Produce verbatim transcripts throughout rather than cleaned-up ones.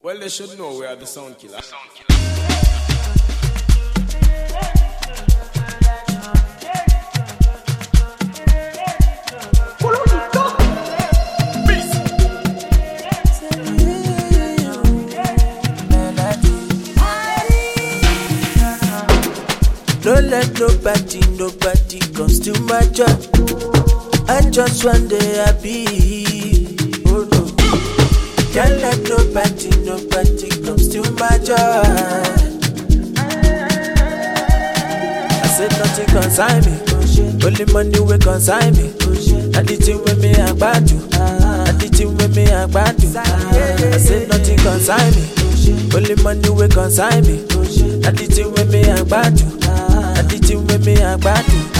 Well, they should know we are the sound killer. Don't let nobody, nobody comes to my job. I just one day I be. Oh no. Can't let nobody, nobody comes to my job. I said nothing consign me. Only money will consign me. I did it with me, I bad you. I did it with me, I bad you. I said nothing consign me. Only money will consign me. I did it with me, I bad you. I did it with me, I bad you.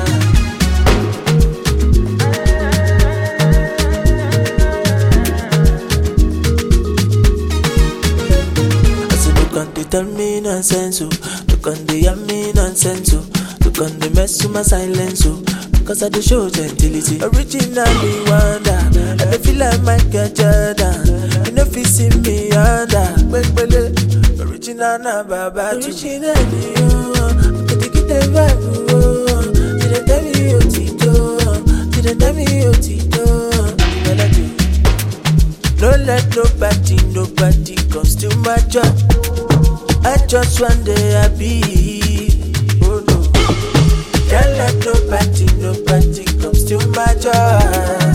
They tell me nonsense, oh. Look on the hear me nonsense, oh. Look on the mess with my silence, oh. Cause I dey show gentility. Originally wonder, and I feel like Michael Jordan. You know if you see me under, wait, wait, original na baba. Originally, oh, but they get the vibe, oh. She dey tell me oh Tito, she dey tell me oh Tito. Melody. Don't let nobody, nobody comes to my job. I just one day I be. Oh no. Can't let nobody, nobody comes to my job.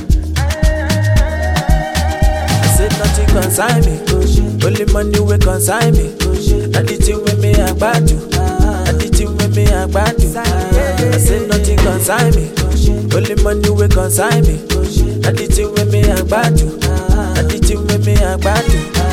I said nothing consign me. Only money will consign me. I did it with me, I bad you. I did it with me, I bad you. I said nothing consign me. Only money will consign me. I did it with me, I bad you. I did it with me, I bad you.